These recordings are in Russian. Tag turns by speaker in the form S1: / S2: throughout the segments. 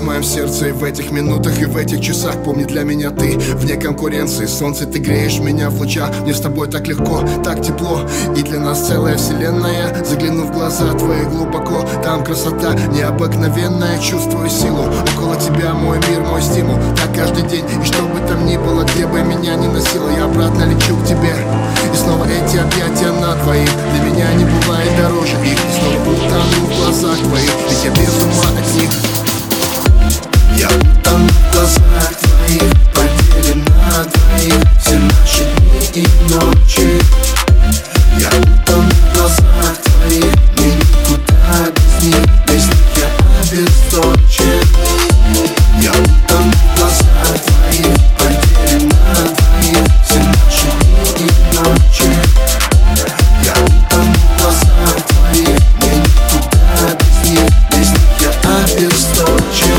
S1: в моем сердце, и в этих минутах, и в этих часах. Помни, для меня ты вне конкуренции. Солнце, ты греешь меня в лучах. Мне с тобой так легко, так тепло, и для нас целая вселенная. Загляну в глаза твои глубоко, там красота необыкновенная. Чувствую силу, около тебя мой мир, мой стимул. Так каждый день, и что бы там ни было, где бы меня ни носило, я обратно лечу к тебе. И снова эти объятия на двоих, для меня не бывает дороже их. И снова утону в глазах твоих, ведь я без ума от них. Я утону в глазах твоих, поделен на двоих все наши дни и ночи. Я утону в глазах твоих, мне никуда без них, без них я обесточен. Я утону в глазах твоих, поделен на двоих все наши дни и ночи. Я утону в глазах твоих, мне никуда без них, без них я обесточен.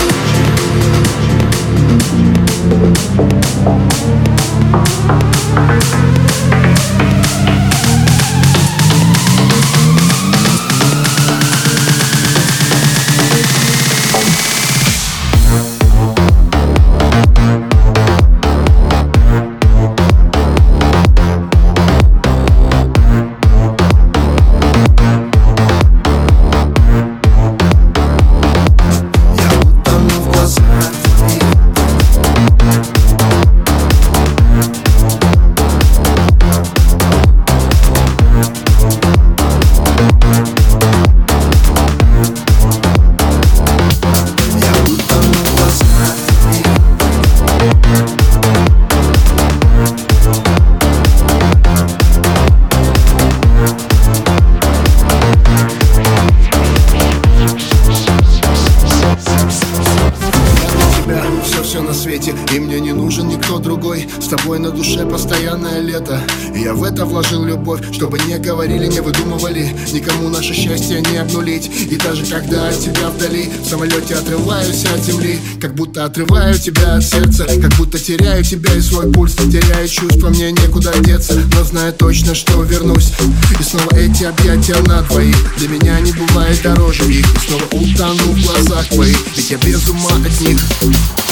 S1: Все на свете, и мне не нужен никто другой. С тобой на душе постоянное лето, и я в это вложил любовь, чтобы не говорили, не выдумывали, никому наше счастье не обнулить. И даже когда от тебя вдали, в самолете отрываюсь от земли, как будто отрываю тебя от сердца, как будто теряю тебя и свой пульс, теряю чувства, мне некуда деться, но знаю точно, что вернусь. И снова эти объятия на двоих, для меня не бывает дороже их. И снова утону в глазах твоих, ведь я без ума от них.